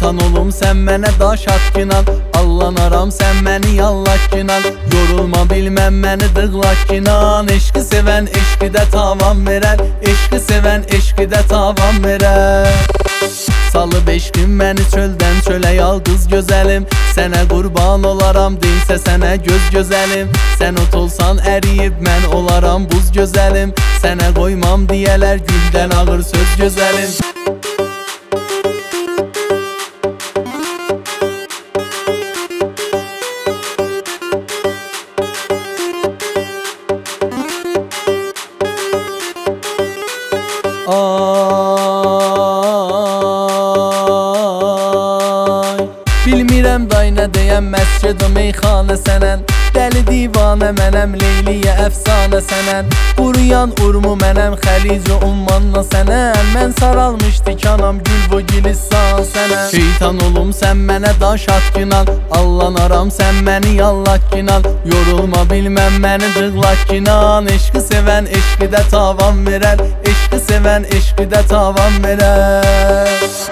Şeytan olum sən mənə daş atqinan, allanaram sən məni yallaqqinan. Yorulma bilməm məni dığlaqqinan, eşqi sevən eşqidə tavan verər, eşqi sevən eşqidə tavan verər. Salıb eşqim məni çöldən çölə yalqız gözəlim, sənə qurban olaram deyilsə sənə göz gözəlim. Sən ot olsan əriyib mən olaram buz gözəlim, sənə qoymam deyələr güldən ağır söz gözəlim. Bilmirəm day nə deyəm, məscid o meyxanə sənən. Dəli divanə mənəm, Leyliyə əfsanə sənən. Quruyan urmu mənəm, Xəlic-i ummanla sənən. Mən saralmış tikanam, gül bu gülistan sənən. Şeytan olum sən mənə daş atqinan, allanaram sən məni yallaqqinan. Yorulma bilməm məni dığlaqqinan, eşqi sevən eşqidə tavan verər, eşqi sevən eşqidə tavan verər.